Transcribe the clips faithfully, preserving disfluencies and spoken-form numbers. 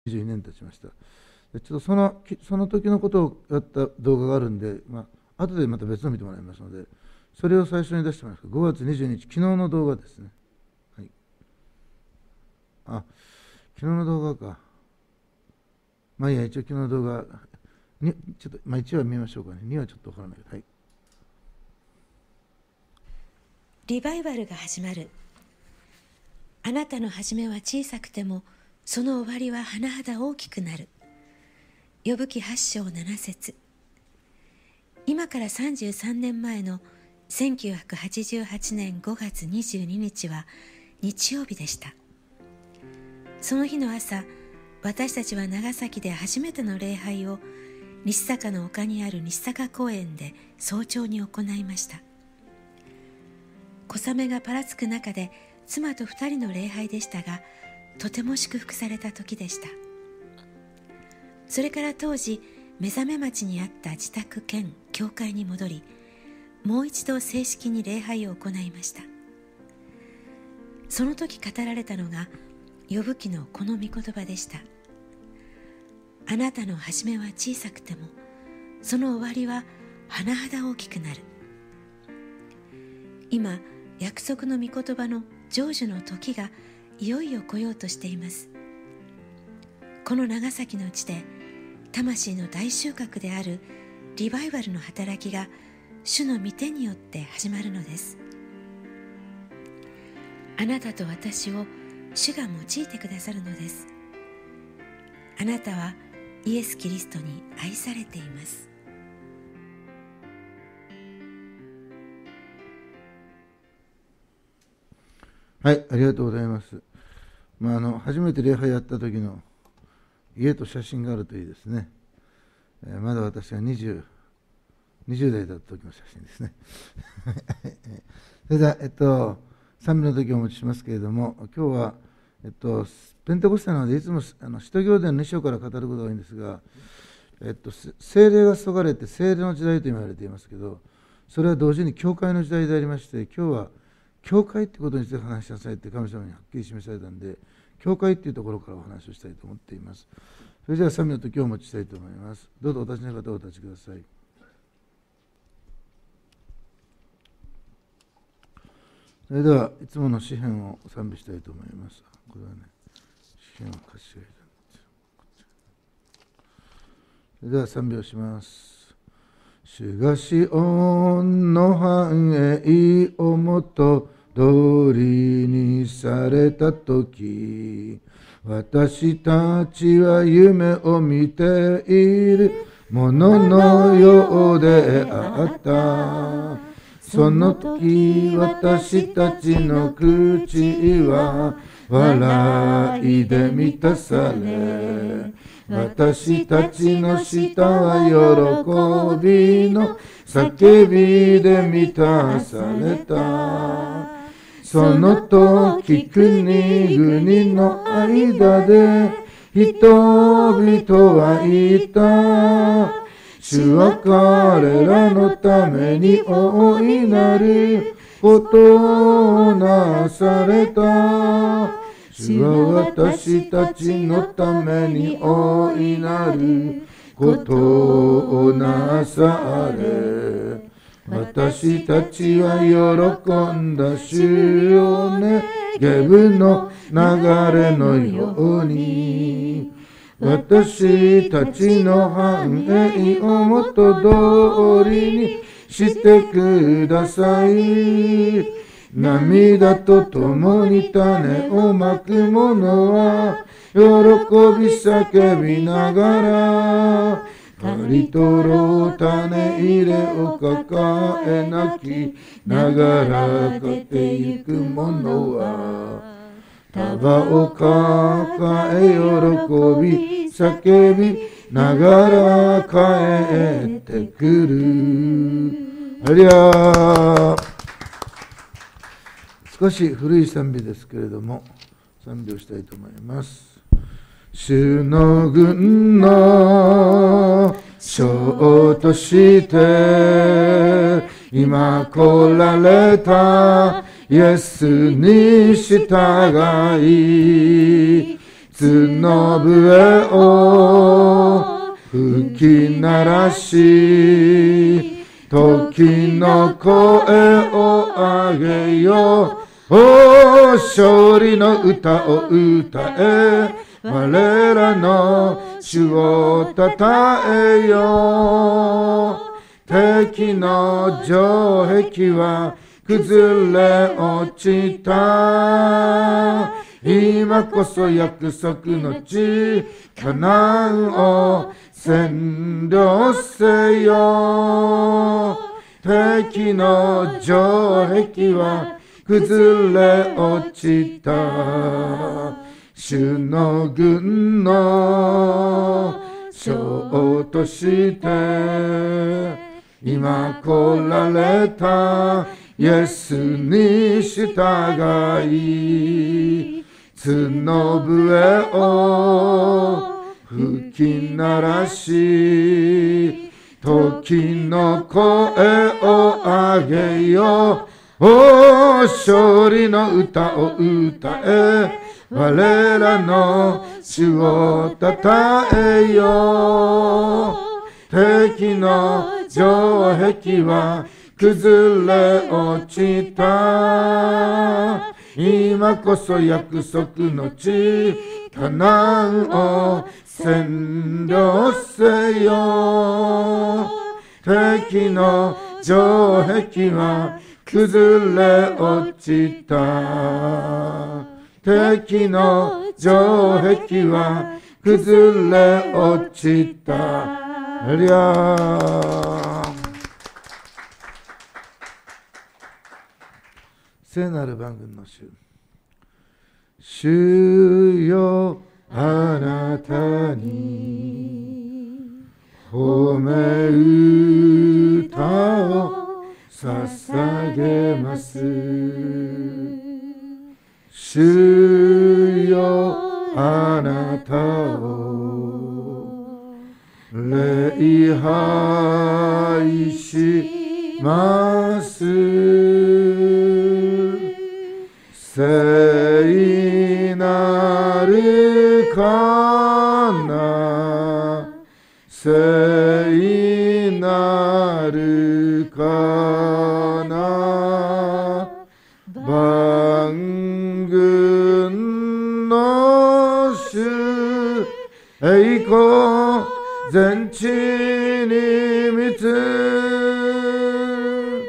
にじゅうにねん経ちました。でちょっとそのその時のことをやった動画があるんで、まあ後でまた別の見てもらいますので、それを最初に出してもらいます。ごがつにじゅうににち、昨日の動画ですね。はい、あ、昨日の動画か。まあいいや、一応昨日の動画、にちょっと、まあ、いちは見ましょうかね。にはちょっとわからないけど、はい。 リバイバルが始まる。あなたの始めは小さくても、その終わりは甚だ大きくなる。呼ぶ記はちしょうななせつ。今からさんじゅうさんねんまえのせんきゅうひゃくはちじゅうはちねんごがつにじゅうににちは日曜日でした。その日の朝、私たちは長崎で初めての礼拝を西坂の丘にある西坂公園で早朝に行いました。小雨がぱらつく中で妻と二人の礼拝でしたが、とても祝福された時でした。それから当時目覚め町にあった自宅兼教会に戻り、もう一度正式に礼拝を行いました。その時語られたのが呼ぶ記のこの御言葉でした。あなたの始めは小さくても、その終わりは甚だ大きくなる。今、約束の御言葉の成就の時がいよいよ来ようとしています。この長崎の地で魂の大収穫であるリバイバルの働きが主の御手によって始まるのです。あなたと私を主が用いてくださるのです。あなたはイエス・キリストに愛されています。 はい、ありがとうございます。まあ、あの初めて礼拝やった時の家と写真があるといいですね。えー、まだ私がにじゅう、にじゅう代だった時の写真ですね。それでは、えっと、賛美の時をお持ちしますけれども、今日は、えっと、ペンテコステなので、いつもあの使徒行伝のに章から語ることが多いんですが、えっと、聖霊が注がれて聖霊の時代と言われていますけど、それは同時に教会の時代でありまして、今日は教会ってことについて話しなさいって神様にはっきり示されたんで、教会っていうところからお話をしたいと思っています。それでは賛美の時をお持ちしたいと思います。どうぞお立ちの方お立ちください。それではいつもの詩篇を賛美したいと思います。これはね、詩篇を貸し上げたんですよ。それでは賛美をします。主がシオンの繁栄をもと通りにされたとき、私たちは夢を見ているもののようであった。その時私たちの口は笑いで満たされ、私たちの舌は喜びの叫びで満たされた。その時国々の間で人々は言った。主は彼らのために大いなることをなされた。主は私たちのために大いなることをなされ、私たちは喜んだ主よね、ゲブの流れのように。私たちの繁栄をもと通りにしてください。涙とともに種をまく者は喜び叫びながら、刈り取ろう種入れを抱え泣きながら帰ってゆく者は束を抱え喜び叫びながら帰ってくる。ありゃー。少し古い賛美ですけれども、賛美をしたいと思います。主の軍の将として今来られたイエスに従い、 の笛を吹き鳴らし、時の声をあげよう。お勝利の歌を歌え、我らの主をたたえよう。敵の城壁は崩れ落ちた。今こそ約束の地カナンを占領せよ。敵の城壁は崩れ落ちた。主の軍の将として今来られたイエスに従い、角笛を吹き鳴らし、時の声をあげよう。お勝利の歌を歌え、我らの主をたたえよう。敵の城壁は崩れ落ちた。今こそ約束の地カナンを占領せよ。敵の城壁は崩れ落ちた。敵の城壁は崩れ落ちた。ハレルヤ。聖なる万軍の主、主よあなたに褒め歌を捧げます。主よあなたを礼拝します。聖なるかな、聖なるかな、万軍の主、栄光全地に満つ。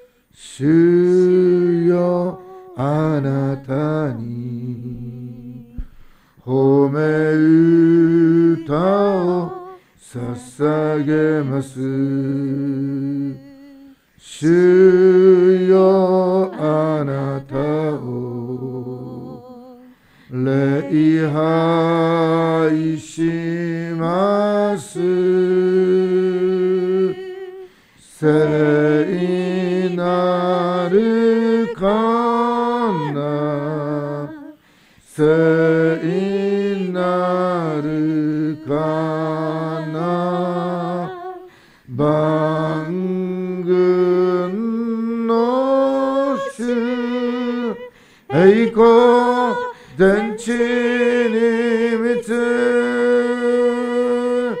主よあなたに褒め歌を捧げます。主よあなたを礼拝します。聖なるかな、聖なるかな、万軍の主、栄光全地に満つ。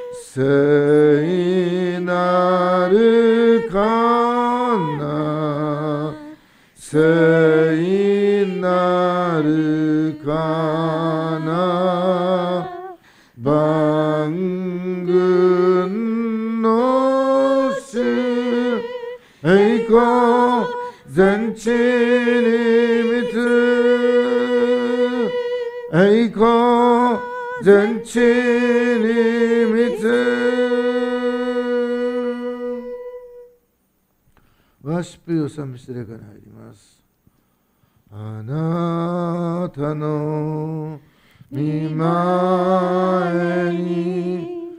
聖なるかな、聖なるかな、万軍の主、栄光全地に満つ。栄光全地に満つ。ワーシップよ賛美して礼から入ります。あなたの御前に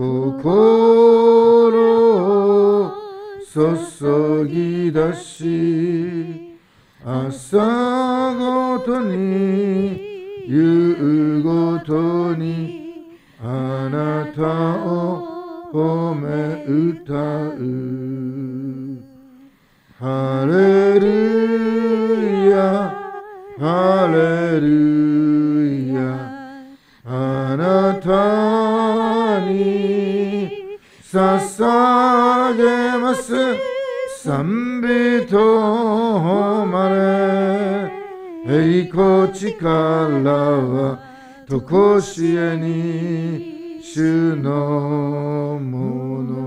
心を注ぎ出し、朝ごとに夕ごとにあなたを褒め歌う。ハレルヤハレルヤたに捧げます賛美と誉れ、栄光力はとこしえに主のもの。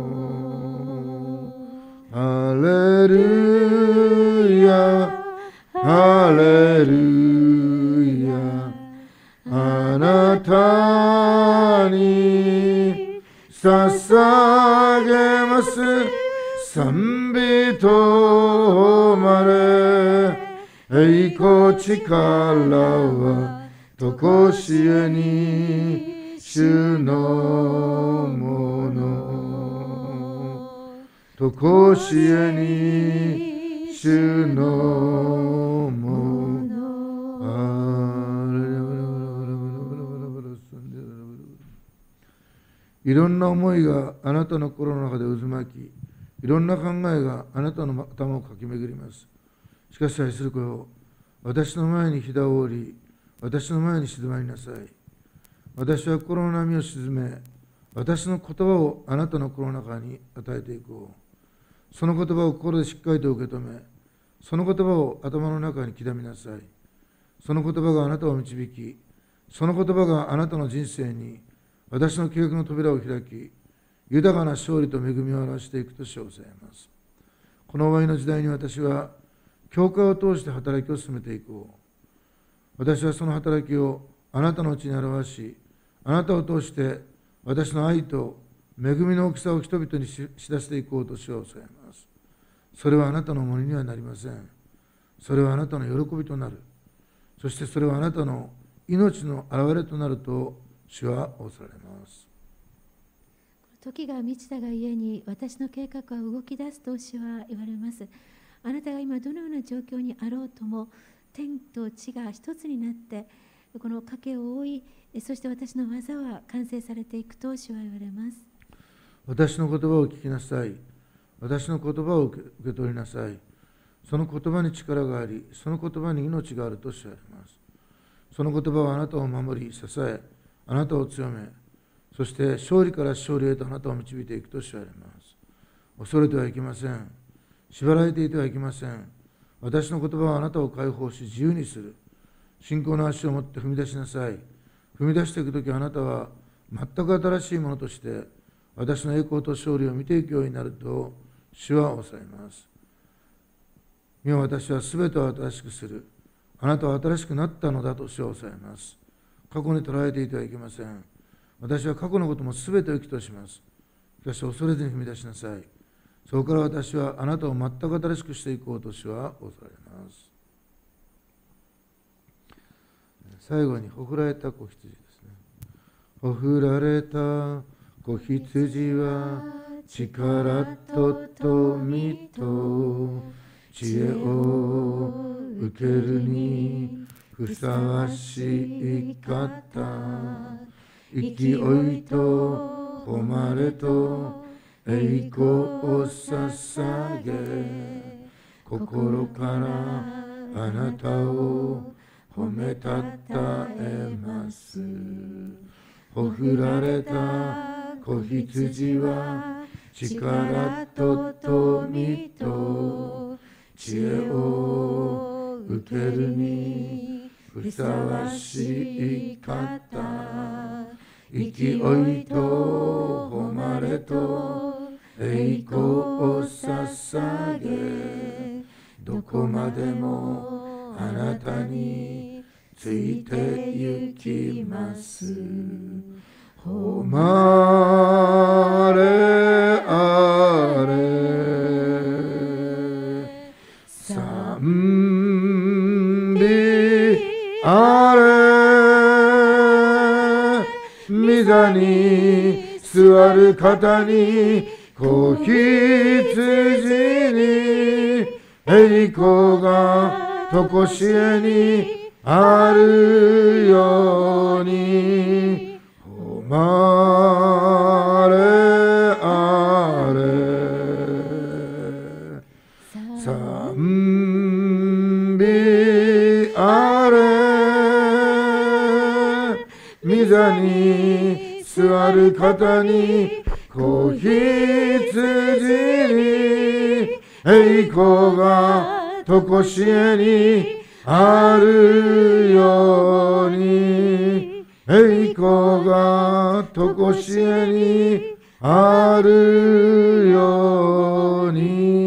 ハレルヤハレルヤ、あなたに捧げます賛美と誉れ、栄光力はとこしえに主のもの。とこしえに主のもの。いろんな思いがあなたの心の中で渦巻き、いろんな考えがあなたの頭を駆け巡ります。しかし愛する子よ、私の前にひだを折り、私の前に静まりなさい。私は心の波を鎮め、私の言葉をあなたの心の中に与えていこう。その言葉を心でしっかりと受け止め、その言葉を頭の中に刻みなさい。その言葉があなたを導き、その言葉があなたの人生に私の計画の扉を開き、豊かな勝利と恵みを表していくと称されます。この終わりの時代に私は教会を通して働きを進めていこう。私はその働きをあなたのうちに表し、あなたを通して私の愛と恵みの大きさを人々に知らせていこうと称されます。それはあなたのものにはなりません。それはあなたの喜びとなる。そしてそれはあなたの命の現れとなると主は仰せられます。 時が満ちたがゆえに私の計画は動き出すと主は言われます。あなたが今どのような状況にあろうとも、天と地が一つになってこの賭けを覆い、そして私の技は完成されていくと主は言われます。 私の言葉を聞きなさい。私の言葉を受け、受け取りなさい。その言葉に力があり、その言葉に命があると知られます。その言葉はあなたを守り、支え、あなたを強め、そして勝利から勝利へとあなたを導いていくと知られます。恐れてはいけません。縛られていてはいけません。私の言葉はあなたを解放し自由にする。信仰の足を持って踏み出しなさい。踏み出していくときあなたは全く新しいものとして私の栄光と勝利を見ていくようになると主は仰せられます。見よ、私はすべてを新しくする。あなたは新しくなったのだと主は仰せられます。過去に捉えていてはいけません。私は過去のこともすべてを生きとします。しかし恐れずに踏み出しなさい。そこから私はあなたを全く新しくしていこうと主は仰せられます。最後にほふられた子羊ですね。ほふられた子羊は力と富と知恵を受けるにふさわしい方、勢いと誉れと栄光を捧げ、心からあなたを褒めたたえます。ほふられた子羊は力と富と知恵を受けるにふさわしい方、勢いと誉れと栄光を捧げ、どこまでもあなたについて行きます。誉れあれ、賛美あれ、御座に座る方に子羊に栄光がとこしえにあるように、誉れあれ、賛美あれ、御座に座る方に子羊に栄光がとこしえにあるように、栄光がとこしえにあるよう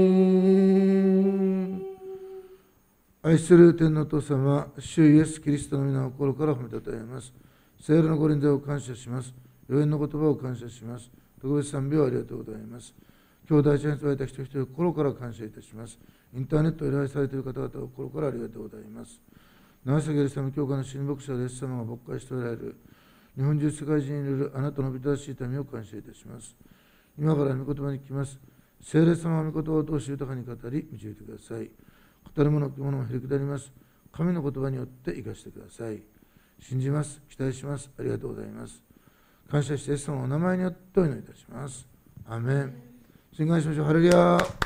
に。愛する天のお父様、主イエス・キリストの皆を心から褒めたたえます。聖霊のご臨在を感謝します。予言の言葉を感謝します。特別賛美をありがとうございます。兄弟者に伝えた人々を心から感謝いたします。インターネットを依頼されている方々を心からありがとうございます。長崎エルサレム教会の神牧者でイエス様が牧会しておられる日本中世界中にいるあなたの美しい民を感謝いたします。今から御言葉に聞きます。聖霊様は御言葉を通し豊かに語り導いてください。語る者聞く者もへりくだります。神の言葉によって生かしてください。信じます。期待します。ありがとうございます。感謝してイエス様のお名前によってお祈りいたします。アーメン。宣言しましょう。ハレルヤ。